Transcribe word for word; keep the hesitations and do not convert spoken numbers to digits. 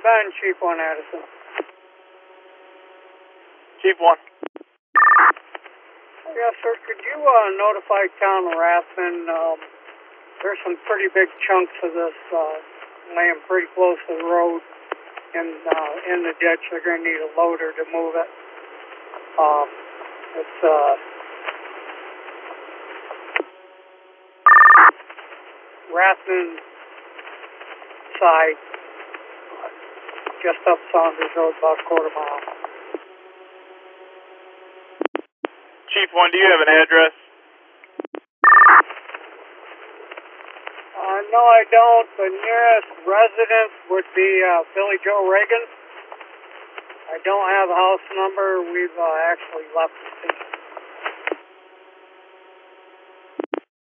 ten, Chief one Addison. Chief one. Yes, sir. Could you uh, notify Town of Rathman? Um, there's some pretty big chunks of this uh, laying pretty close to the road and uh, in the ditch. They're going to need a loader to move it. Um, it's uh, Rathman side, just up Saunders Road, about a quarter mile. Chief one, do you have an address? Uh, no, I don't. The nearest residence would be uh, Billy Joe Reagan. I don't have a house number. We've uh, actually left the station.